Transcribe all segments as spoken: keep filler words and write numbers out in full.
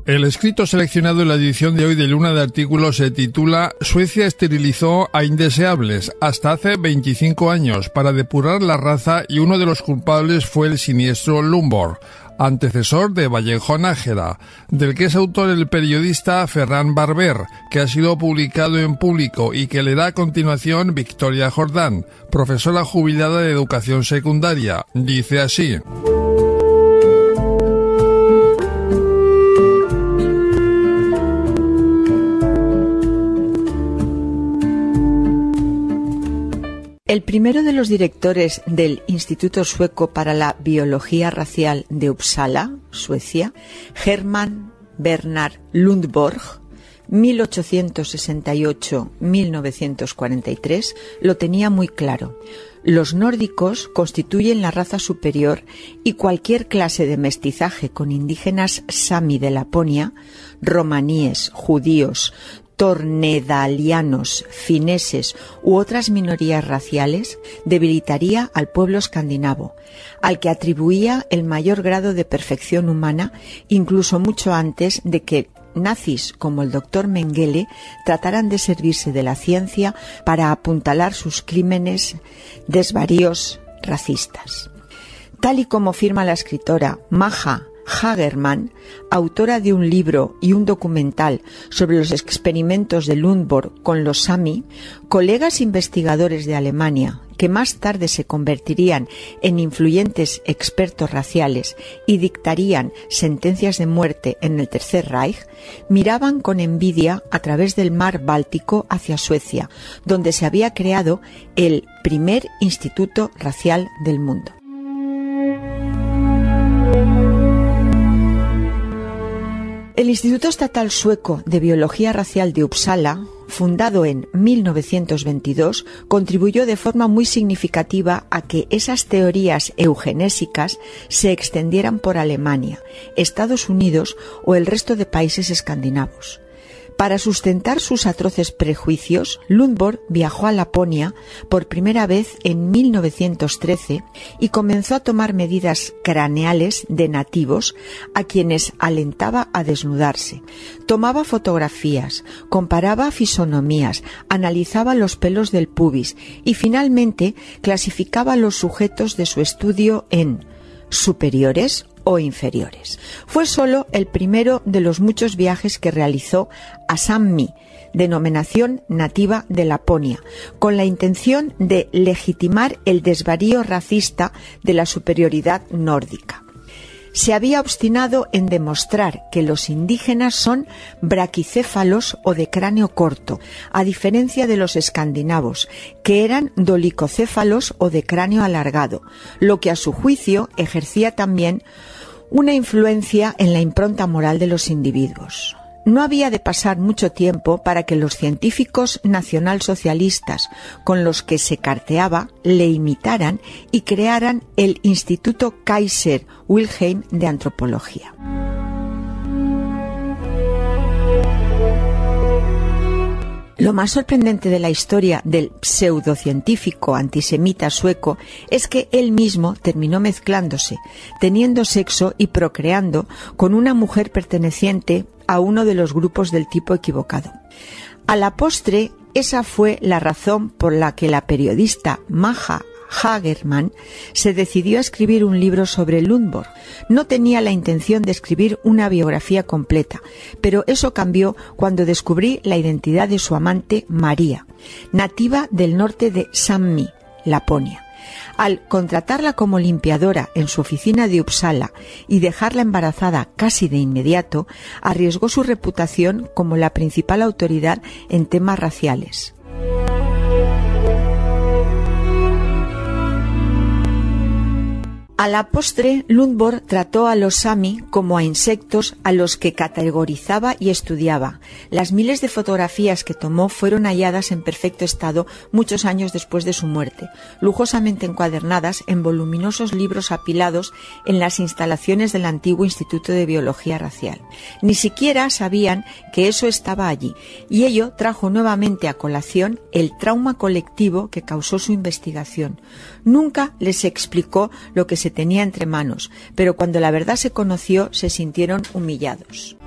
El escrito seleccionado en la edición de hoy de Luna de Artículos se titula «Suecia esterilizó a indeseables hasta hace veinticinco años para depurar la raza y uno de los culpables fue el siniestro Lundborg, antecesor de Vallejo Nájera», del que es autor el periodista Ferran Barber, que ha sido publicado en Público y que leerá a continuación Victoria Jordán, profesora jubilada de educación secundaria. Dice así: El primero de los directores del Instituto Sueco para la Biología Racial de Uppsala, Suecia, Herman Bernhard Lundborg, mil ochocientos sesenta y ocho a mil novecientos cuarenta y tres, lo tenía muy claro. Los nórdicos constituyen la raza superior y cualquier clase de mestizaje con indígenas sami de Laponia, romaníes, judíos, tornedalianos, fineses u otras minorías raciales debilitaría al pueblo escandinavo, al que atribuía el mayor grado de perfección humana, incluso mucho antes de que nazis como el doctor Mengele trataran de servirse de la ciencia para apuntalar sus crímenes desvaríos racistas. Tal y como afirma la escritora Maja Hagerman, autora de un libro y un documental sobre los experimentos de Lundborg con los Sami, colegas investigadores de Alemania, que más tarde se convertirían en influyentes expertos raciales y dictarían sentencias de muerte en el Tercer Reich, miraban con envidia a través del mar Báltico hacia Suecia, donde se había creado el primer instituto racial del mundo. El Instituto Estatal Sueco de Biología Racial de Uppsala, fundado en mil novecientos veintidós, contribuyó de forma muy significativa a que esas teorías eugenésicas se extendieran por Alemania, Estados Unidos o el resto de países escandinavos. Para sustentar sus atroces prejuicios, Lundborg viajó a Laponia por primera vez en mil novecientos trece y comenzó a tomar medidas craneales de nativos a quienes alentaba a desnudarse. Tomaba fotografías, comparaba fisonomías, analizaba los pelos del pubis y finalmente clasificaba los sujetos de su estudio en superiores o inferiores. Fue solo el primero de los muchos viajes que realizó a Sápmi, denominación nativa de Laponia, con la intención de legitimar el desvarío racista de la superioridad nórdica. Se había obstinado en demostrar que los indígenas son braquicéfalos o de cráneo corto, a diferencia de los escandinavos, que eran dolicocéfalos o de cráneo alargado, lo que a su juicio ejercía también una influencia en la impronta moral de los individuos. No había de pasar mucho tiempo para que los científicos nacionalsocialistas con los que se carteaba le imitaran y crearan el Instituto Kaiser Wilhelm de Antropología. Lo más sorprendente de la historia del pseudocientífico antisemita sueco es que él mismo terminó mezclándose, teniendo sexo y procreando con una mujer perteneciente a uno de los grupos del tipo equivocado. A la postre, esa fue la razón por la que la periodista Maja Hagerman se decidió a escribir un libro sobre Lundborg. No tenía la intención de escribir una biografía completa, pero eso cambió cuando descubrí la identidad de su amante María, nativa del norte de Sápmi, Laponia. Al contratarla como limpiadora en su oficina de Uppsala y dejarla embarazada casi de inmediato, arriesgó su reputación como la principal autoridad en temas raciales. A la postre, Lundborg trató a los Sami como a insectos a los que categorizaba y estudiaba. Las miles de fotografías que tomó fueron halladas en perfecto estado muchos años después de su muerte, lujosamente encuadernadas en voluminosos libros apilados en las instalaciones del antiguo Instituto de Biología Racial. Ni siquiera sabían que eso estaba allí, y ello trajo nuevamente a colación el trauma colectivo que causó su investigación. Nunca les explicó lo que se tenía entre manos, pero cuando la verdad se conoció se sintieron humillados.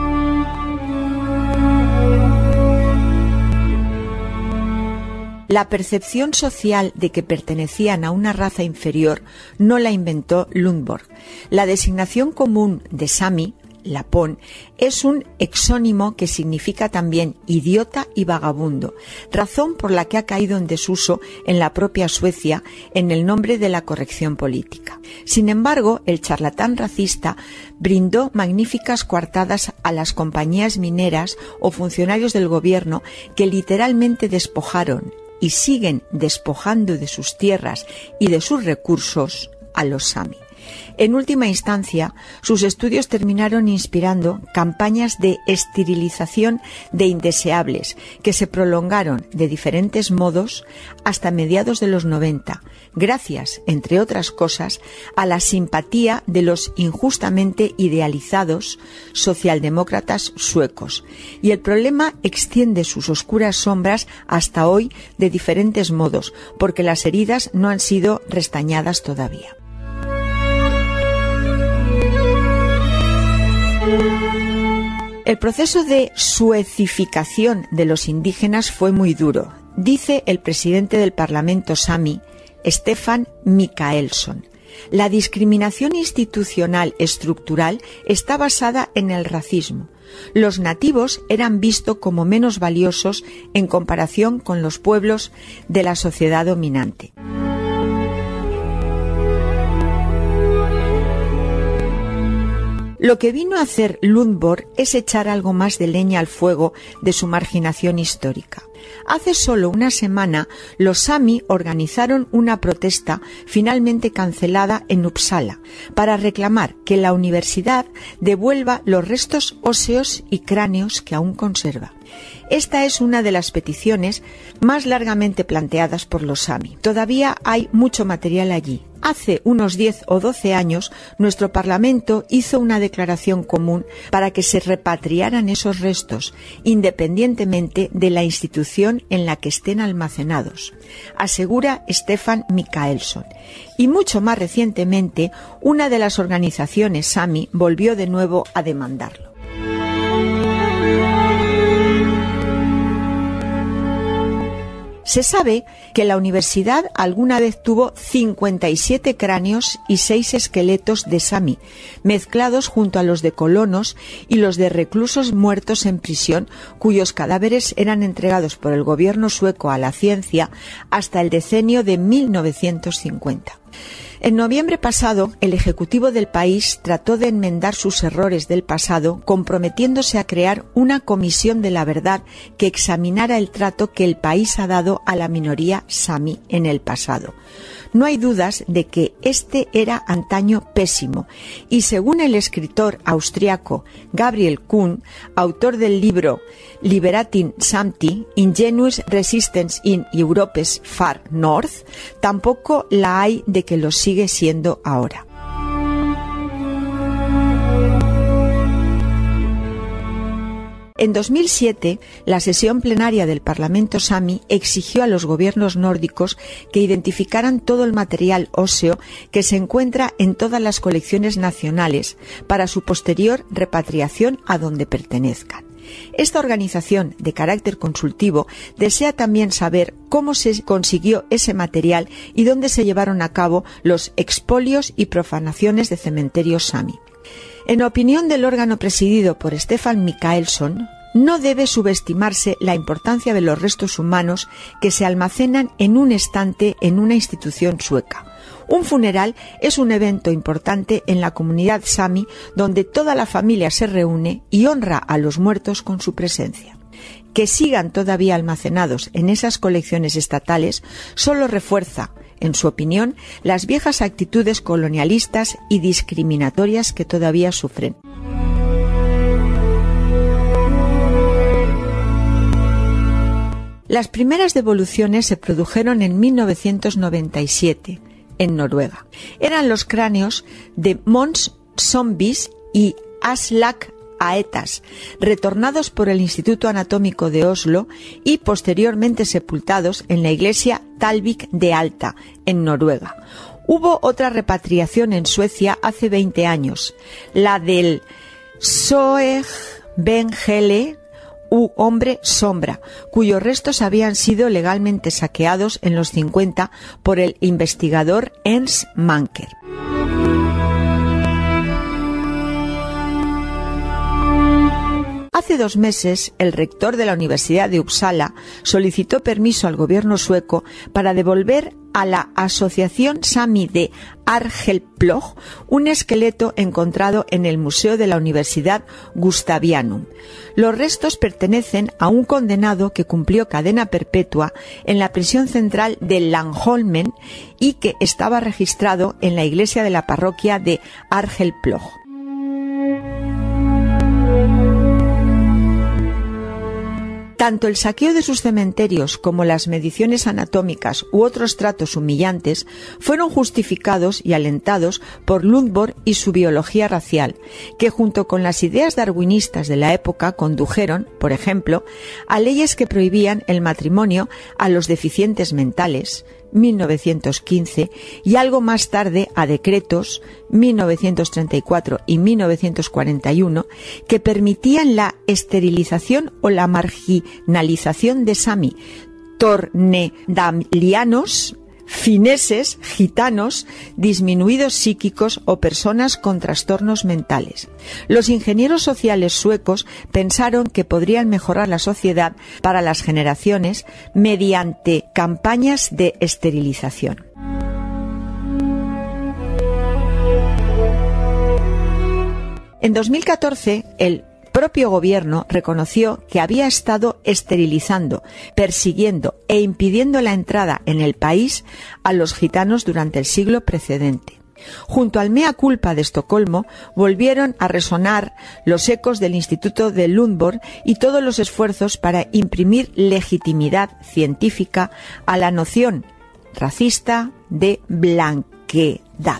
La percepción social de que pertenecían a una raza inferior no la inventó Lundborg. La designación común de Sami, Lapón, es un exónimo que significa también idiota y vagabundo, razón por la que ha caído en desuso en la propia Suecia en el nombre de la corrección política. Sin embargo, el charlatán racista brindó magníficas coartadas a las compañías mineras o funcionarios del gobierno que literalmente despojaron y siguen despojando de sus tierras y de sus recursos a los Sami. En última instancia, sus estudios terminaron inspirando campañas de esterilización de indeseables que se prolongaron de diferentes modos hasta mediados de los noventa, gracias, entre otras cosas, a la simpatía de los injustamente idealizados socialdemócratas suecos. Y el problema extiende sus oscuras sombras hasta hoy de diferentes modos, porque las heridas no han sido restañadas todavía. El proceso de suecificación de los indígenas fue muy duro, dice el presidente del Parlamento Sami, Stefan Mikaelsson. La discriminación institucional estructural está basada en el racismo. Los nativos eran vistos como menos valiosos en comparación con los pueblos de la sociedad dominante. Lo que vino a hacer Lundborg es echar algo más de leña al fuego de su marginación histórica. Hace solo una semana, los Sami organizaron una protesta finalmente cancelada en Uppsala para reclamar que la universidad devuelva los restos óseos y cráneos que aún conserva. Esta es una de las peticiones más largamente planteadas por los Sami. Todavía hay mucho material allí. Hace unos diez o doce años, nuestro Parlamento hizo una declaración común para que se repatriaran esos restos, independientemente de la institución en la que estén almacenados, asegura Stefan Mikaelsson. Y mucho más recientemente, una de las organizaciones Sami volvió de nuevo a demandarlo. Se sabe que la universidad alguna vez tuvo cincuenta y siete cráneos y seis esqueletos de Sami, mezclados junto a los de colonos y los de reclusos muertos en prisión, cuyos cadáveres eran entregados por el gobierno sueco a la ciencia hasta el decenio de mil novecientos cincuenta. En noviembre pasado, el Ejecutivo del país trató de enmendar sus errores del pasado, comprometiéndose a crear una comisión de la verdad que examinara el trato que el país ha dado a la minoría Sami en el pasado. No hay dudas de que este era antaño pésimo, y según el escritor austriaco Gabriel Kuhn, autor del libro Liberating Samti, Ingenuous Resistance in Europe's Far North, tampoco la hay de que lo sigue siendo ahora. En dos mil siete, la sesión plenaria del Parlamento Sami exigió a los gobiernos nórdicos que identificaran todo el material óseo que se encuentra en todas las colecciones nacionales para su posterior repatriación a donde pertenezcan. Esta organización de carácter consultivo desea también saber cómo se consiguió ese material y dónde se llevaron a cabo los expolios y profanaciones de cementerios Sami. En opinión del órgano presidido por Stefan Mikaelsson, no debe subestimarse la importancia de los restos humanos que se almacenan en un estante en una institución sueca. Un funeral es un evento importante en la comunidad Sami donde toda la familia se reúne y honra a los muertos con su presencia. Que sigan todavía almacenados en esas colecciones estatales solo refuerza, en su opinión, las viejas actitudes colonialistas y discriminatorias que todavía sufren. Las primeras devoluciones se produjeron en mil novecientos noventa y siete, en Noruega. Eran los cráneos de Mons Zombis y Aslak Aetas, retornados por el Instituto Anatómico de Oslo y posteriormente sepultados en la iglesia Talvik de Alta, en Noruega. Hubo otra repatriación en Suecia hace veinte años, la del Soeg Ben Hele, u hombre sombra, cuyos restos habían sido legalmente saqueados en los cincuenta por el investigador Ernst Manker. Hace dos meses, el rector de la Universidad de Uppsala solicitó permiso al gobierno sueco para devolver a la Asociación Sami de Arjeplog un esqueleto encontrado en el Museo de la Universidad Gustavianum. Los restos pertenecen a un condenado que cumplió cadena perpetua en la prisión central de Langholmen y que estaba registrado en la iglesia de la parroquia de Arjeplog. Tanto el saqueo de sus cementerios como las mediciones anatómicas u otros tratos humillantes fueron justificados y alentados por Lundborg y su biología racial, que junto con las ideas darwinistas de la época condujeron, por ejemplo, a leyes que prohibían el matrimonio a los deficientes mentales, mil novecientos quince, y algo más tarde a decretos, mil novecientos treinta y cuatro y mil novecientos cuarenta y uno, que permitían la esterilización o la marginalización de sami, tornedalianos, fineses, gitanos, disminuidos psíquicos o personas con trastornos mentales. Los ingenieros sociales suecos pensaron que podrían mejorar la sociedad para las generaciones mediante campañas de esterilización. En dos mil catorce, el propio gobierno reconoció que había estado esterilizando, persiguiendo e impidiendo la entrada en el país a los gitanos durante el siglo precedente. Junto al mea culpa de Estocolmo volvieron a resonar los ecos del Instituto de Lundborg y todos los esfuerzos para imprimir legitimidad científica a la noción racista de blanquedad.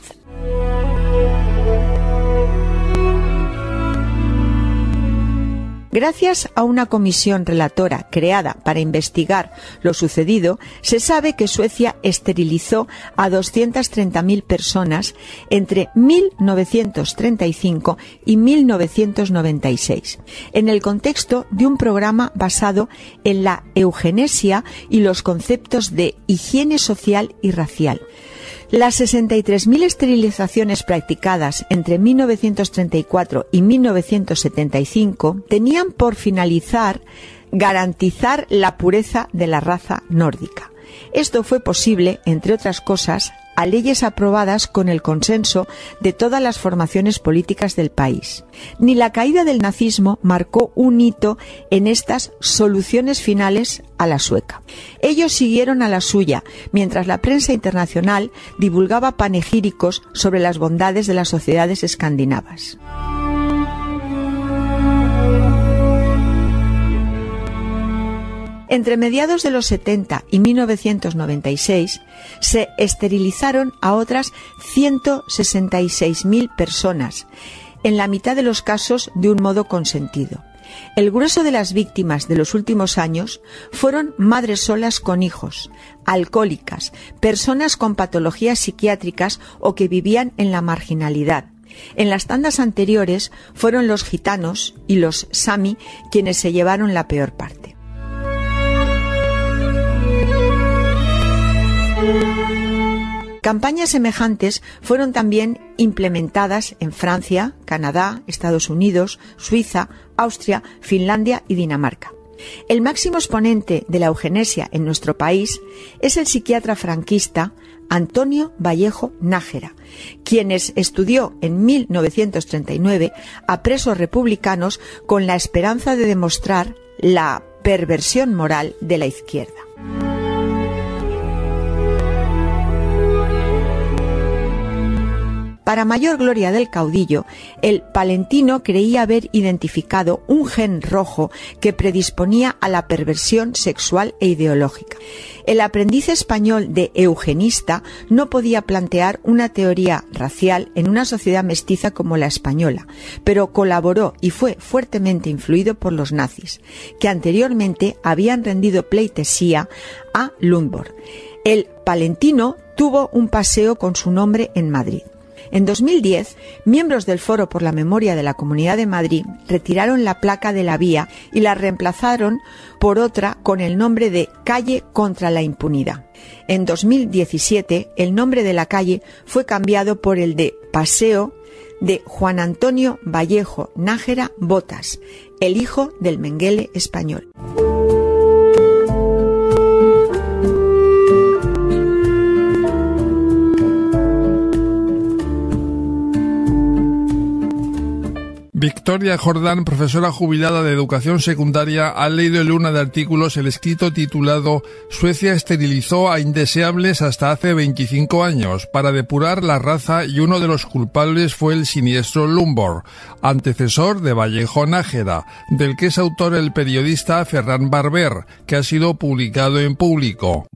Gracias a una comisión relatora creada para investigar lo sucedido, se sabe que Suecia esterilizó a doscientas treinta mil personas entre mil novecientos treinta y cinco y mil novecientos noventa y seis, en el contexto de un programa basado en la eugenesia y los conceptos de higiene social y racial. Las sesenta y tres mil esterilizaciones practicadas entre mil novecientos treinta y cuatro y mil novecientos setenta y cinco tenían por finalizar garantizar la pureza de la raza nórdica. Esto fue posible, entre otras cosas, a leyes aprobadas con el consenso de todas las formaciones políticas del país. Ni la caída del nazismo marcó un hito en estas soluciones finales a la sueca. Ellos siguieron a la suya, mientras la prensa internacional divulgaba panegíricos sobre las bondades de las sociedades escandinavas. Entre mediados de los setenta y mil novecientos noventa y seis se esterilizaron a otras ciento sesenta y seis mil personas, en la mitad de los casos de un modo consentido. El grueso de las víctimas de los últimos años fueron madres solas con hijos, alcohólicas, personas con patologías psiquiátricas o que vivían en la marginalidad. En las tandas anteriores fueron los gitanos y los sami quienes se llevaron la peor parte. Campañas semejantes fueron también implementadas en Francia, Canadá, Estados Unidos, Suiza, Austria, Finlandia y Dinamarca. El máximo exponente de la eugenesia en nuestro país es el psiquiatra franquista Antonio Vallejo Nájera, quien estudió en mil novecientos treinta y nueve a presos republicanos con la esperanza de demostrar la perversión moral de la izquierda. Para mayor gloria del caudillo, el palentino creía haber identificado un gen rojo que predisponía a la perversión sexual e ideológica. El aprendiz español de eugenista no podía plantear una teoría racial en una sociedad mestiza como la española, pero colaboró y fue fuertemente influido por los nazis, que anteriormente habían rendido pleitesía a Lundborg. El Palentino tuvo un paseo con su nombre en Madrid. En dos mil diez, miembros del Foro por la Memoria de la Comunidad de Madrid retiraron la placa de la vía y la reemplazaron por otra con el nombre de Calle contra la Impunidad. En dos mil diecisiete, el nombre de la calle fue cambiado por el de Paseo de Juan Antonio Vallejo Nájera Botas, el hijo del Mengele español. Victoria Jordán, profesora jubilada de educación secundaria, ha leído en Luna de Artículos el escrito titulado «Suecia esterilizó a indeseables hasta hace veinticinco años para depurar la raza y uno de los culpables fue el siniestro Lundborg, antecesor de Vallejo Nájera, del que es autor el periodista Ferran Barber, que ha sido publicado en Público».